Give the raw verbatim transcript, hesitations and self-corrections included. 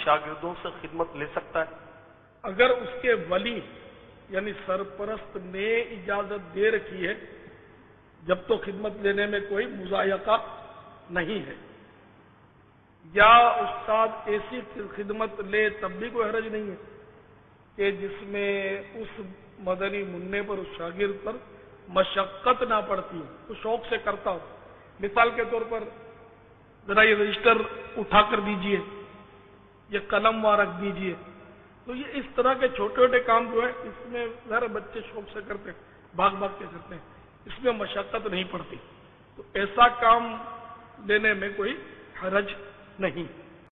शागिर्दों से खिदमत ले सकता है? अगर उसके वली यानी सरपरस्त ने इजाजत दे रखी है, जब तो खिदमत लेने में कोई मुजायका नहीं है, या उस्ताद ऐसी खिदमत ले तब भी कोई हरज नहीं है कि जिसमें उस मदनी मुन्ने पर, उस शागिर्द पर मशक्कत ना पड़ती हो, तो शौक से करता हो। मिसाल के तौर पर जरा ये रजिस्टर उठा कर दीजिए, ये कलम वहां रख दीजिए, तो ये इस तरह के छोटे छोटे काम जो है इसमें जरा बच्चे शौक से करते हैं, भाग भाग के करते हैं, इसमें मशक्कत नहीं पड़ती, तो ऐसा काम लेने में कोई हरज नहीं।